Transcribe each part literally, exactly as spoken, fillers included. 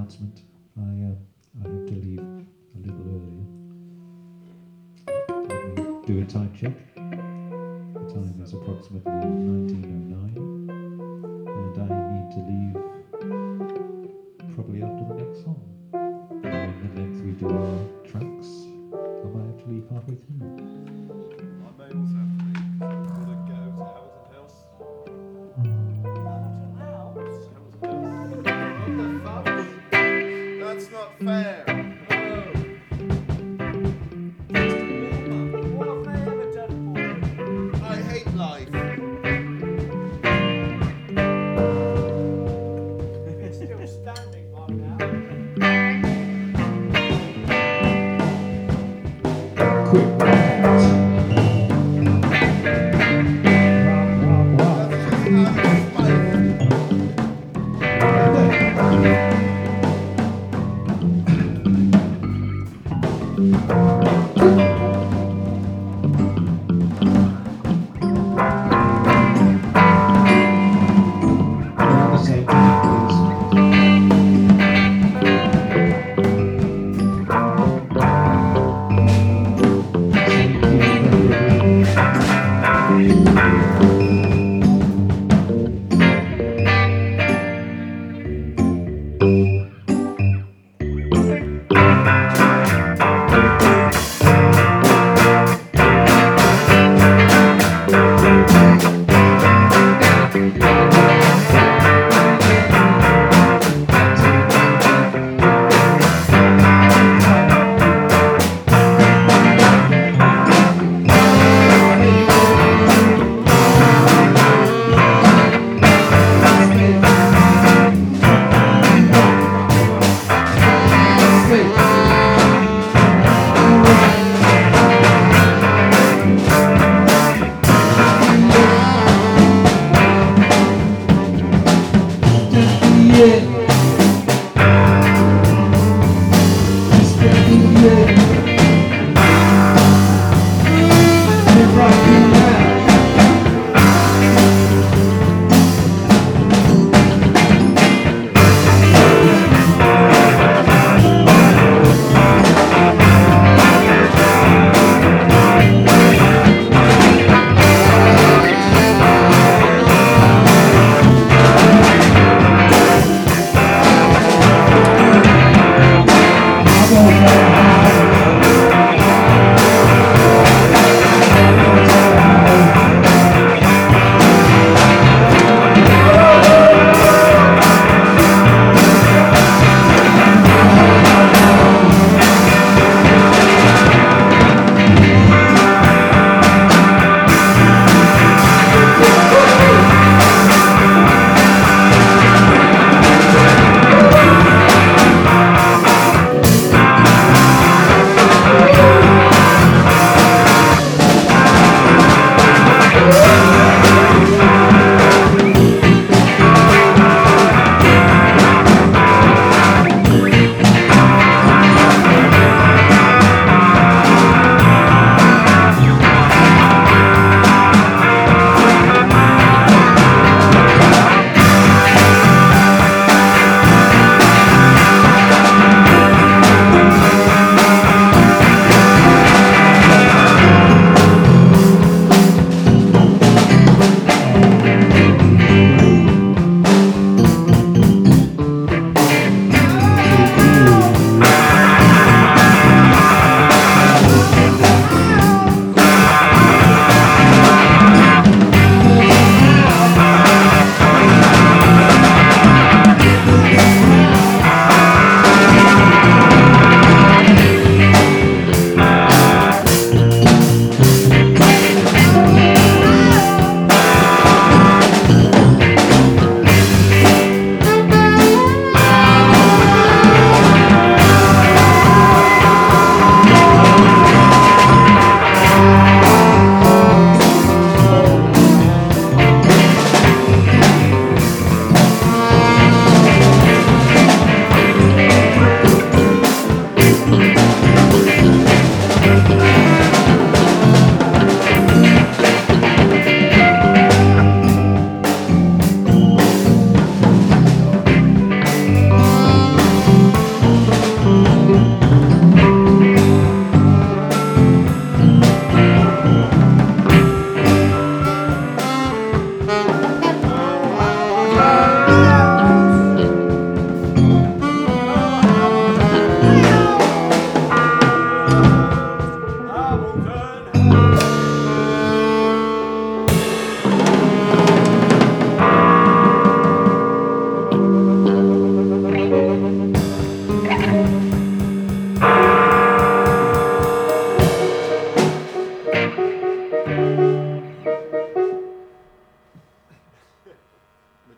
announcement. I uh, I have to leave a little earlier. Let me do a time check. The time is approximately nineteen oh nine, and I need to leave probably after the next song. And the length we do our tracks, I might have to leave halfway through. I may also have to leave because I'm going to go to Hamilton House. Hamilton House? Hamilton House. What the fuck? That's not fair. What have they ever done for you? I hate life. It's still standing right now. Quick rock. Rock, rock, rock. That's just out of spite. At the same time, please. Thank you very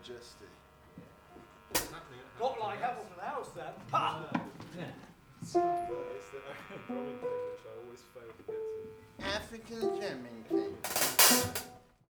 Majesty. Got like Hamilton House then. Ha! Yeah. It's the drumming thing which I always fail to get to. African German king.